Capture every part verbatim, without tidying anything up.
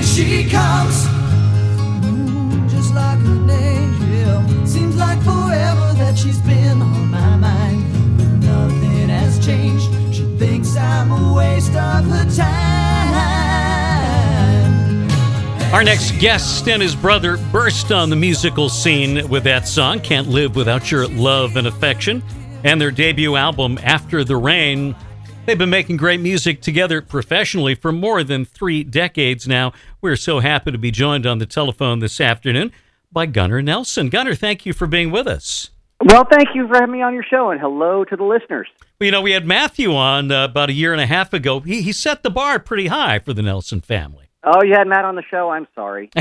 she comes, mm, just like an angel. Seems like forever that she's been on my mind, but nothing has changed. She thinks I'm a waste of her time. Our next guest and his brother burst on the musical scene with that song, Can't Live Without Your Love and Affection, and their debut album, After the Rain. They've been making great music together professionally for more than three decades now. We're so happy to be joined on the telephone this afternoon by Gunnar Nelson. Gunnar, thank you for being with us. Well, thank you for having me on your show, and hello to the listeners. Well, you know, we had Matthew on uh, about a year and a half ago. He, he set the bar pretty high for the Nelson family. Oh, you had Matt on the show? I'm sorry.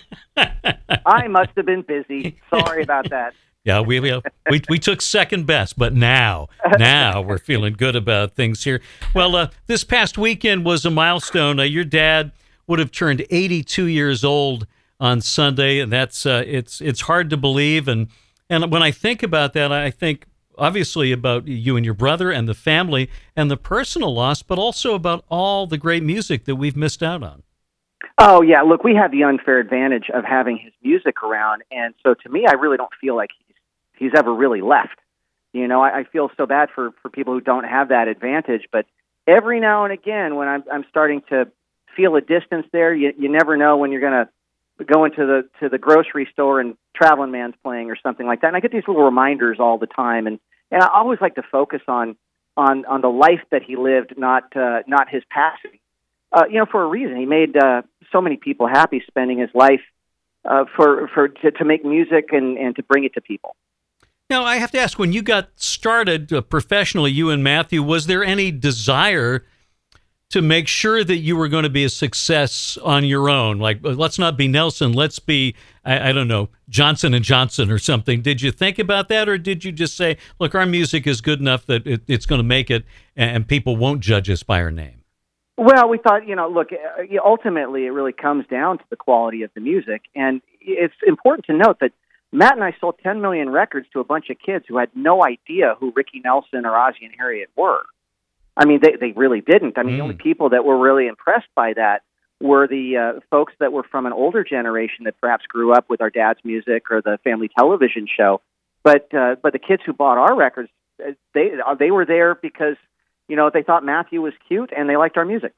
I must have been busy. Sorry about that. Yeah, we, we we we took second best, but now, now we're feeling good about things here. Well, uh, this past weekend was a milestone. Uh, your dad would have turned eighty-two years old on Sunday, and that's uh, it's it's hard to believe. And and when I think about that, I think obviously about you and your brother and the family and the personal loss, but also about all the great music that we've missed out on. Oh, yeah. Look, we have the unfair advantage of having his music around, and so to me, I really don't feel like he's he's ever really left. You know, I, I feel so bad for, for people who don't have that advantage, but every now and again when I'm, I'm starting to feel a distance there, you, you never know when you're going to go into the to the grocery store and Traveling Man's playing or something like that. And I get these little reminders all the time, and, and I always like to focus on on, on the life that he lived, not uh, not his passing. Uh, you know, for a reason. He made uh, so many people happy spending his life uh, for for to, to make music and, and to bring it to people. Now, I have to ask, when you got started uh, professionally, you and Matthew, was there any desire to make sure that you were going to be a success on your own? Like, let's not be Nelson, let's be, I, I don't know, Johnson and Johnson or something. Did you think about that, or did you just say, look, our music is good enough that it, it's going to make it and people won't judge us by our name? Well, we thought, you know, look, ultimately it really comes down to the quality of the music. And it's important to note that Matt and I sold ten million records to a bunch of kids who had no idea who Ricky Nelson or Ozzie and Harriet were. I mean, they, they really didn't. I mean, mm. the only people that were really impressed by that were the uh, folks that were from an older generation that perhaps grew up with our dad's music or the family television show. But uh, but the kids who bought our records, they they were there because, you know, they thought Matthew was cute and they liked our music.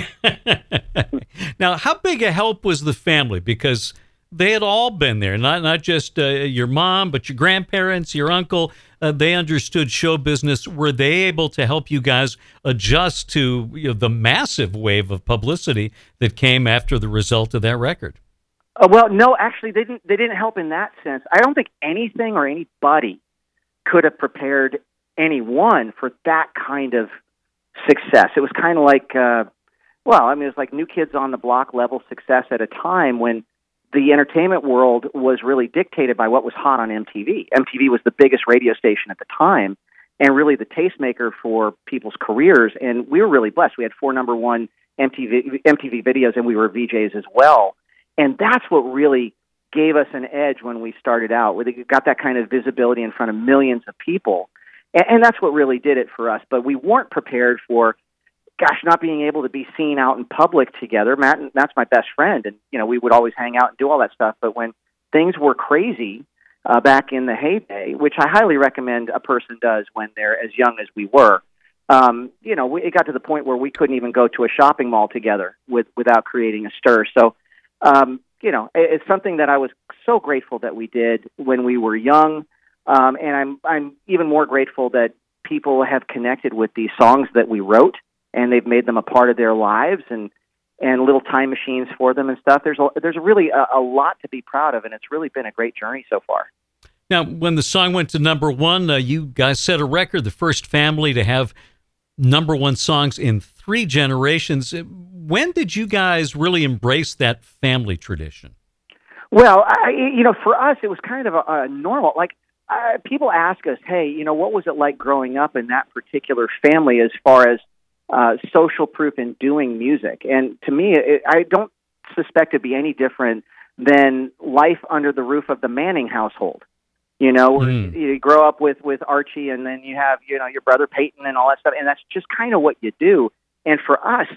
Now, how big a help was the family? Because they had all been there, not not just uh, your mom, but your grandparents, your uncle. Uh, they understood show business. Were they able to help you guys adjust to, you know, the massive wave of publicity that came after the result of that record? Uh, well, no, actually, they didn't. They didn't help in that sense. I don't think anything or anybody could have prepared anyone for that kind of success. It was kind of like, uh, well, I mean, it was like New Kids on the Block level success at a time when the entertainment world was really dictated by what was hot on M T V. M T V was the biggest radio station at the time and really the tastemaker for people's careers. And we were really blessed. We had four number one M T V, M T V videos, and we were V Js as well. And that's what really gave us an edge when we started out. We got that kind of visibility in front of millions of people. And, and that's what really did it for us. But we weren't prepared for, gosh, not being able to be seen out in public together. Matt, Matt's my best friend, and you know we would always hang out and do all that stuff. But when things were crazy uh, back in the heyday, which I highly recommend a person does when they're as young as we were, um, you know, we, it got to the point where we couldn't even go to a shopping mall together with, without creating a stir. So, um, you know, it, it's something that I was so grateful that we did when we were young, um, and I'm I'm even more grateful that people have connected with these songs that we wrote, and they've made them a part of their lives and, and little time machines for them and stuff. There's a, there's really a, a lot to be proud of, and it's really been a great journey so far. Now, when the song went to number one, uh, you guys set a record, the first family to have number one songs in three generations. When did you guys really embrace that family tradition? Well, I, you know, for us, it was kind of a, a normal, like, uh, people ask us, hey, you know, what was it like growing up in that particular family as far as Uh, social proof in doing music? And to me, it, I don't suspect it'd be any different than life under the roof of the Manning household. You know, mm. you grow up with, with Archie, and then you have, you know, your brother Peyton and all that stuff, and that's just kind of what you do. And for us,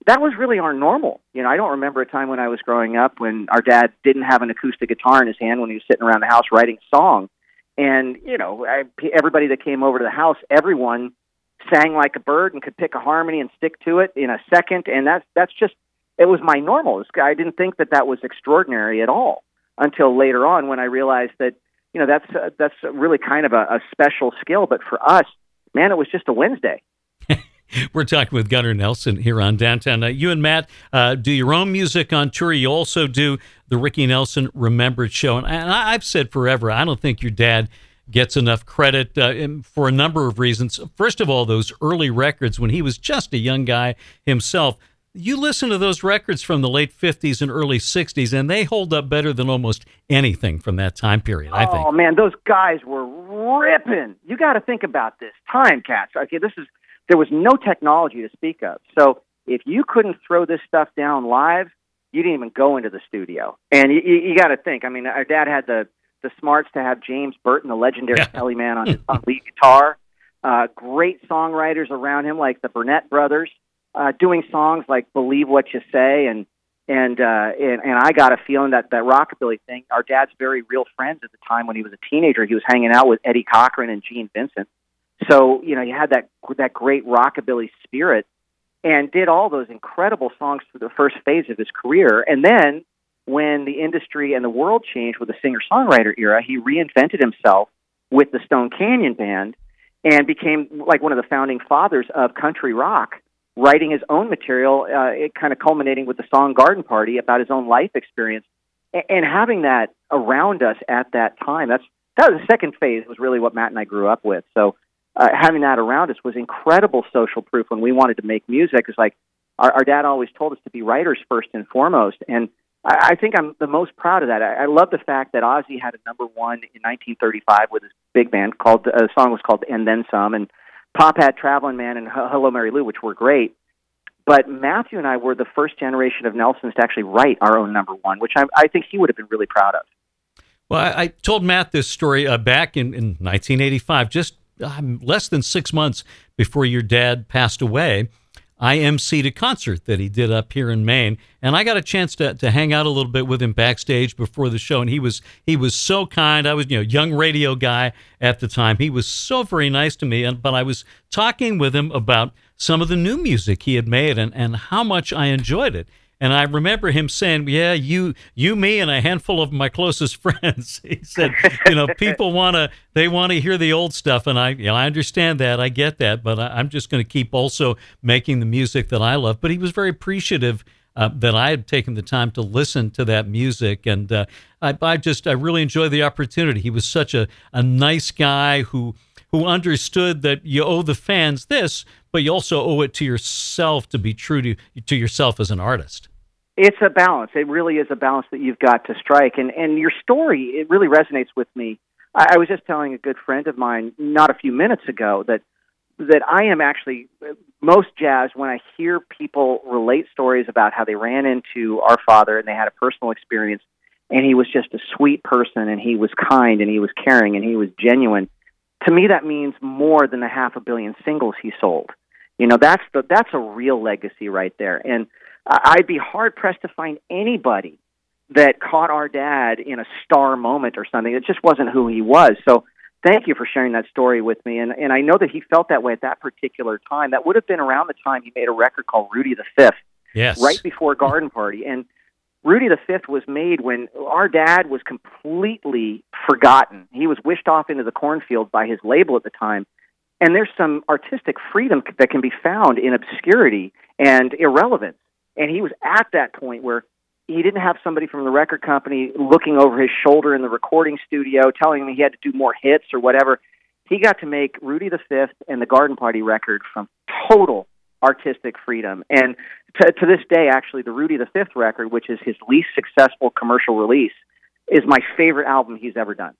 that was really our normal. You know, I don't remember a time when I was growing up when our dad didn't have an acoustic guitar in his hand when he was sitting around the house writing a song. And, you know, I, everybody that came over to the house, everyone sang like a bird and could pick a harmony and stick to it in a second. And that's, that's just, it was my normal. I didn't think that that was extraordinary at all until later on when I realized that, you know, that's, uh, that's really kind of a, a special skill. But for us, man, it was just a Wednesday. We're talking with Gunnar Nelson here on Downtown. Uh, you and Matt uh, do your own music on tour. You also do the Ricky Nelson Remembered Show. And, and I, I've said forever, I don't think your dad gets enough credit uh, for a number of reasons. First of all, those early records when he was just a young guy himself. You listen to those records from the late fifties and early sixties, and they hold up better than almost anything from that time period, I think. Oh, man, those guys were ripping. You got to think about this. Time, cats. Okay, this is... There was no technology to speak of. So if you couldn't throw this stuff down live, you didn't even go into the studio. And you, you, you got to think, I mean, our dad had the, the smarts to have James Burton, the legendary yeah. Kelly man, on his on lead guitar. Uh, great songwriters around him, like the Burnett brothers, uh, doing songs like Believe What You Say. And and, uh, and and I got a feeling that that rockabilly thing, our dad's very real friends at the time when he was a teenager. He was hanging out with Eddie Cochran and Gene Vincent. So, you know, you had that that great rockabilly spirit and did all those incredible songs for the first phase of his career. And then when the industry and the world changed with the singer-songwriter era, he reinvented himself with the Stone Canyon Band and became like one of the founding fathers of country rock, writing his own material, uh, it kind of culminating with the song Garden Party about his own life experience. And, and having that around us at that time, that's that was the second phase, was really what Matt and I grew up with. So Uh, having that around us was incredible social proof when we wanted to make music. It's like our, our dad always told us to be writers first and foremost. And I, I think I'm the most proud of that. I, I love the fact that Ozzy had a number one in nineteen thirty-five with his big band called, uh, the song was called And Then Some. And Pop had Traveling Man and Hello Mary Lou, which were great. But Matthew and I were the first generation of Nelsons to actually write our own number one, which I, I think he would have been really proud of. Well, I, I told Matt this story uh, back in, in nineteen eighty-five, just Um, less than six months before your dad passed away. I emceed a concert that he did up here in Maine, and I got a chance to to hang out a little bit with him backstage before the show, and he was he was so kind. I was, you know, young radio guy at the time. He was so very nice to me, and but I was talking with him about some of the new music he had made and, and how much I enjoyed it. And I remember him saying, yeah, you, you, me, and a handful of my closest friends. He said, you know, people want to, they want to hear the old stuff. And I, you know, I understand that. I get that. But I, I'm just going to keep also making the music that I love. But he was very appreciative uh, that I had taken the time to listen to that music. And uh, I, I just, I really enjoyed the opportunity. He was such a, a nice guy who, who understood that you owe the fans this, but you also owe it to yourself to be true to to yourself as an artist. It's a balance. It really is a balance that you've got to strike. And and your story, it really resonates with me. I, I was just telling a good friend of mine not a few minutes ago that that I am actually most jazzed when I hear people relate stories about how they ran into our father and they had a personal experience, and he was just a sweet person, and he was kind, and he was caring, and he was genuine. To me, that means more than the half a billion singles he sold. You know, that's the that's a real legacy right there. And uh, I'd be hard-pressed to find anybody that caught our dad in a star moment or something. It just wasn't who he was. So thank you for sharing that story with me. And and I know that he felt that way at that particular time. That would have been around the time he made a record called Rudy the Fifth, yes, right before Garden Party. And Rudy the Fifth was made when our dad was completely forgotten. He was wished off into the cornfield by his label at the time. And there's some artistic freedom that can be found in obscurity and irrelevance. And he was at that point where he didn't have somebody from the record company looking over his shoulder in the recording studio telling him he had to do more hits or whatever. He got to make Rudy the Fifth and the Garden Party record from total artistic freedom. And to, to this day, actually, the Rudy the Fifth record, which is his least successful commercial release, is my favorite album he's ever done.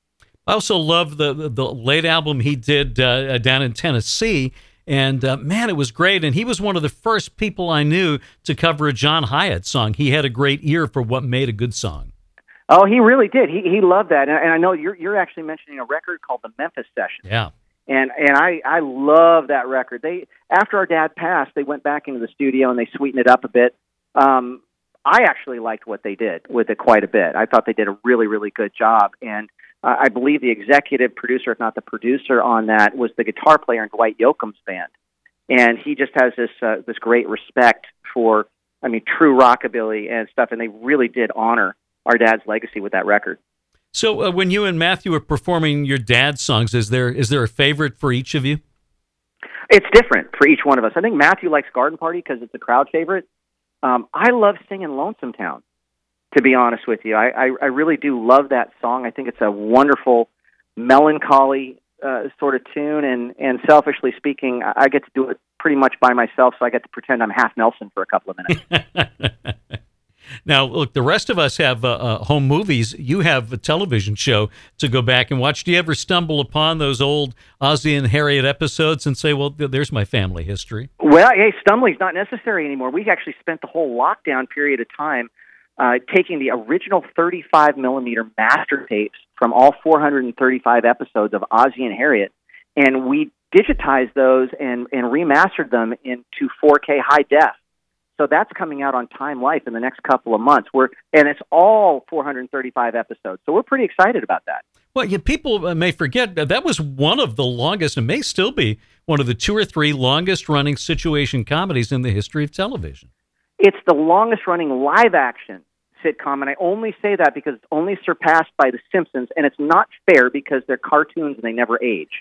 I also love the, the, the late album he did uh, down in Tennessee. And, uh, man, it was great. And he was one of the first people I knew to cover a John Hyatt song. He had a great ear for what made a good song. Oh, he really did. He he loved that. And, and I know you're you're actually mentioning a record called the Memphis Sessions. Yeah. And and I, I love that record. They after our dad passed, they went back into the studio and they sweetened it up a bit. Um, I actually liked what they did with it quite a bit. I thought they did a really, really good job. And uh, I believe the executive producer, if not the producer on that, was the guitar player in Dwight Yoakam's band. And he just has this uh, this great respect for, I mean, true rockabilly and stuff. And they really did honor our dad's legacy with that record. So uh, when you and Matthew are performing your dad's songs, is there is there a favorite for each of you? It's different for each one of us. I think Matthew likes Garden Party because it's a crowd favorite. Um, I love singing Lonesome Town, to be honest with you. I, I, I really do love that song. I think it's a wonderful, melancholy uh, sort of tune, and, and selfishly speaking, I get to do it pretty much by myself, so I get to pretend I'm half Nelson for a couple of minutes. Now, look, the rest of us have uh, uh, home movies. You have a television show to go back and watch. Do you ever stumble upon those old Ozzie and Harriet episodes and say, well, th- there's my family history? Well, hey, stumbling's not necessary anymore. We actually spent the whole lockdown period of time uh, taking the original thirty-five millimeter master tapes from all four hundred thirty-five episodes of Ozzie and Harriet, and we digitized those and, and remastered them into four K high def. So that's coming out on Time Life in the next couple of months. We're, and it's all four hundred thirty-five episodes. So we're pretty excited about that. Well, yeah, people uh, may forget that that was one of the longest, and may still be one of the two or three longest-running situation comedies in the history of television. It's the longest-running live-action sitcom, and I only say that because it's only surpassed by The Simpsons, and it's not fair because they're cartoons and they never age.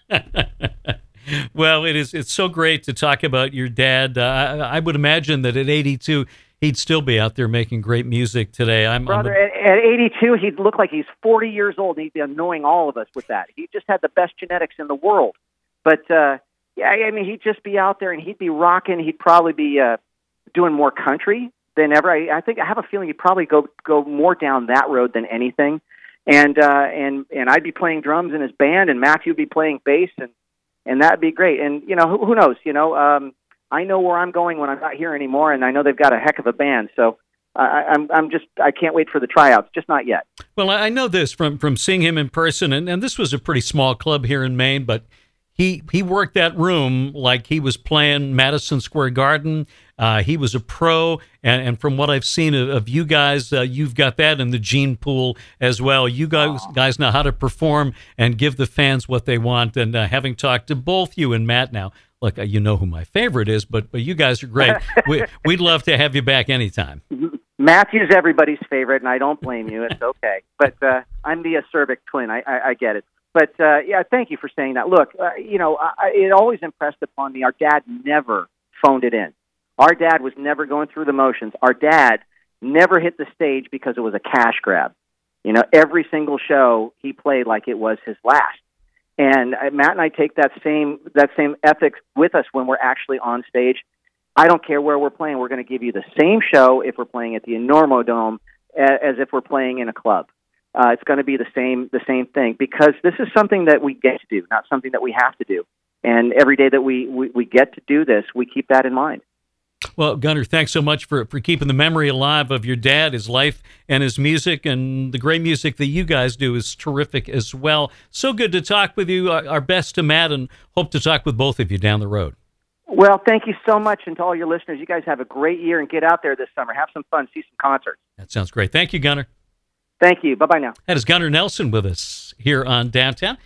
Well, it is. It's so great to talk about your dad. Uh, I, I would imagine that at eighty-two, he'd still be out there making great music today. I'm, Brother, I'm a- at, at eighty-two, he'd look like he's forty years old, and he'd be annoying all of us with that. He just had the best genetics in the world. But, uh, yeah, I mean, he'd just be out there, and he'd be rocking. He'd probably be uh, doing more country than ever. I, I think I have a feeling he'd probably go go more down that road than anything. And uh, and and I'd be playing drums in his band, and Matthew would be playing bass, and And that'd be great. And, you know, who, who knows? You know, um, I know where I'm going when I'm not here anymore, and I know they've got a heck of a band. So I, I'm I'm just, I can't wait for the tryouts, just not yet. Well, I know this from, from seeing him in person, and, and this was a pretty small club here in Maine, but he he worked that room like he was playing Madison Square Garden. Uh, he was a pro, and, and from what I've seen of, of you guys, uh, you've got that in the gene pool as well. You guys, guys know how to perform and give the fans what they want. And uh, having talked to both you and Matt now, look, uh, you know who my favorite is, but, but you guys are great. we, we'd love to have you back anytime. Matthew's everybody's favorite, and I don't blame you. It's okay. But uh, I'm the acerbic twin. I, I, I get it. But, uh, yeah, thank you for saying that. Look, uh, you know, I, it always impressed upon me, our dad never phoned it in. Our dad was never going through the motions. Our dad never hit the stage because it was a cash grab. You know, every single show he played like it was his last. And uh, Matt and I take that same that same ethics with us when we're actually on stage. I don't care where we're playing. We're going to give you the same show if we're playing at the Enormo Dome as if we're playing in a club. Uh, it's going to be the same the same thing because this is something that we get to do, not something that we have to do. And every day that we, we, we get to do this, we keep that in mind. Well, Gunnar, thanks so much for, for keeping the memory alive of your dad, his life, and his music. And the great music that you guys do is terrific as well. So good to talk with you. Our, our best to Matt, and hope to talk with both of you down the road. Well, thank you so much. And to all your listeners, you guys have a great year and get out there this summer. Have some fun. See some concerts. That sounds great. Thank you, Gunnar. Thank you. Bye-bye now. That is Gunnar Nelson with us here on Downtown.